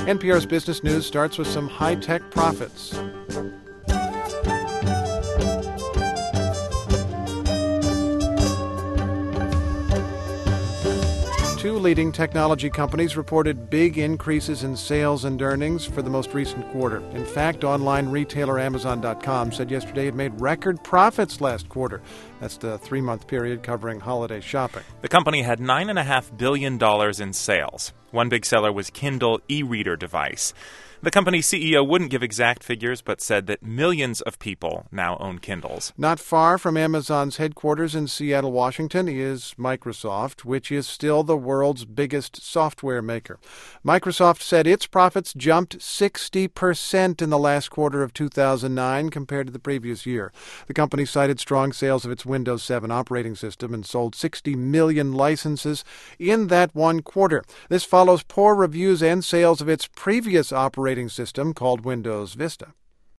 NPR's Business News starts with some high-tech profits. Two leading technology companies reported big increases in sales and earnings for the most recent quarter. In fact, online retailer Amazon.com said yesterday it made record profits last quarter. That's the 3-month period covering holiday shopping. The company had $9.5 billion in sales. One big seller was Kindle e-reader device. The company's CEO wouldn't give exact figures, but said that millions of people now own Kindles. Not far from Amazon's headquarters in Seattle, Washington, is Microsoft, which is still the world's biggest software maker. Microsoft said its profits jumped 60% in the last quarter of 2009 compared to the previous year. The company cited strong sales of its Windows 7 operating system and sold 60 million licenses in that one quarter. This follows poor reviews and sales of its previous operating system called Windows Vista.